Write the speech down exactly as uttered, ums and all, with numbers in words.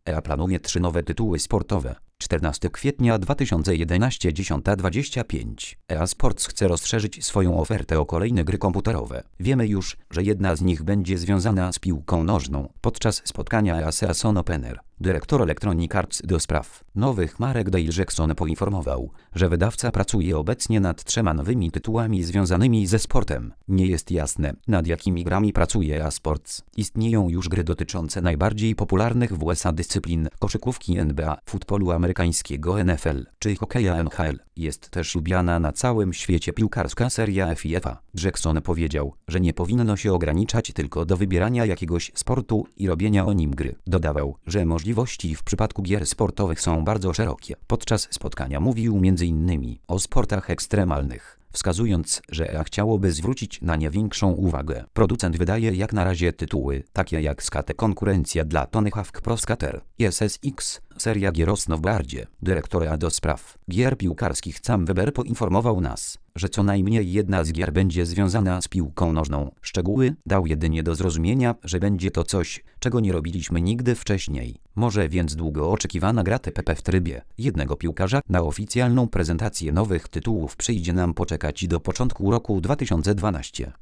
E A planuje trzy nowe tytuły sportowe. czternastego kwietnia dwa tysiące jedenastego dziesiąta dwadzieścia pięć. E A Sports chce rozszerzyć swoją ofertę o kolejne gry komputerowe. Wiemy już, że jedna z nich będzie związana z piłką nożną. Podczas spotkania E A Season Opener, dyrektor Electronic Arts do spraw nowych marek Dale Jackson poinformował, że wydawca pracuje obecnie nad trzema nowymi tytułami związanymi ze sportem. Nie jest jasne, nad jakimi grami pracuje E A Sports. Istnieją już gry dotyczące najbardziej popularnych w U S A dyscyplin koszykówki N B A, futbolu amerykańskiego N F L czy hokeja N H L. Jest też lubiana na całym świecie piłkarska seria F I F A. Jackson powiedział, że nie powinno się ograniczać tylko do wybierania jakiegoś sportu i robienia o nim gry. Dodawał, że możliwości w przypadku gier sportowych są bardzo szerokie. Podczas spotkania mówił między innymi o sportach ekstremalnych, wskazując, że E A chciałoby zwrócić na nie większą uwagę. Producent wydaje jak na razie tytuły, takie jak Skate konkurencja dla Tony Hawk Pro Skater i S S X, seria gier o snowboardzie. Dyrektor E A do spraw gier piłkarskich Sam Weber poinformował nas, że co najmniej jedna z gier będzie związana z piłką nożną. Szczegóły dał jedynie do zrozumienia, że będzie to coś, czego nie robiliśmy nigdy wcześniej. Może więc długo oczekiwana gra T P P w trybie jednego piłkarza. Na oficjalną prezentację nowych tytułów przyjdzie nam poczekać do początku roku dwa tysiące dwunastego.